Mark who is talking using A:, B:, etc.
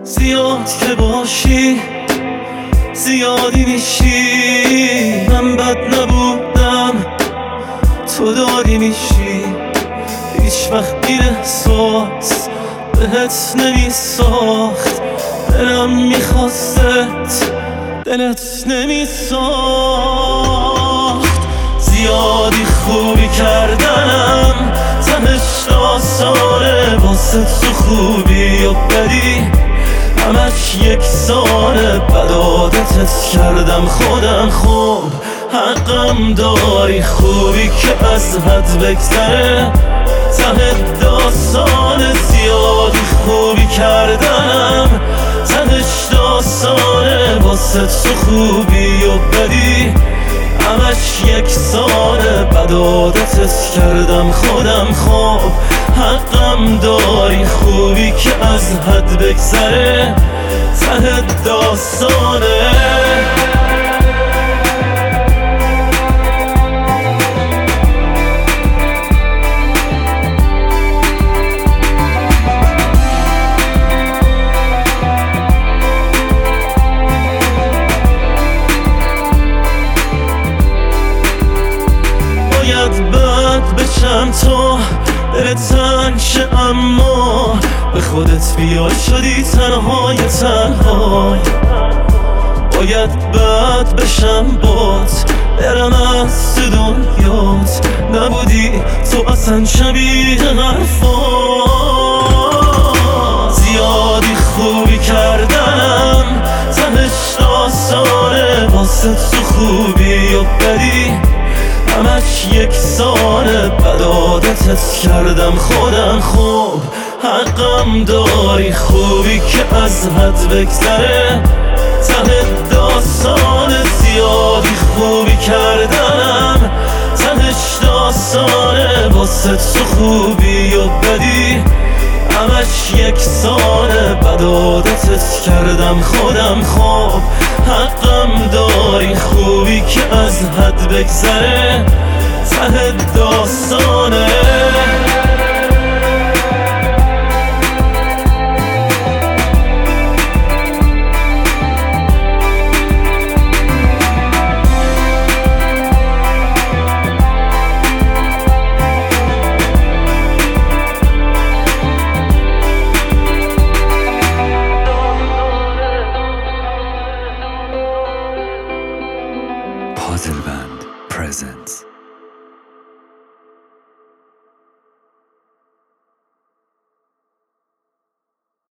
A: زیاد که باشی زیادی میشی. من بد نبودم تو داری میشی. هیچ وقت این احساس بهت نمیساخت. دلم میخواست دلت نمیساخت. زیادی خوبی کردنم تهش آسانه. واسه تو خوبی و بدی همش یکسانه. بد عادتت کردم خودم خوب حقم داری. خوبی که از حد بگذره ته داستانه. زیادی خوبی کردنم تهش داستانه. واسه تو خوبی و بدی همش یکسانه. بد عادتت کردم خودم خوب حقم داری. خوبی که از حد بگذره ته داستانه. باید بد بشم تو دلت تنگ شه، اما به خودت بیای شدی تنهای تنهای. باید بد بشم بات برم از تو دنیات. نبودی تو اصلا شبیه حرفات. زیادی خوبی کردنم تهش آسانه. واسه تو خوبی و بدی همش یکسانه. بد عادتت کردم خودم خوب حقم داری. خوبی که از حد بگذره ته داستانه. زیادی خوبی کردنم تهش داستانه. واسه تو خوبی و بدی همش یکسانه. بد عادتت کردم خودم خوب حقم داری. خوبی که از حد بگذره ته داستانه.
B: Puzzle Band presents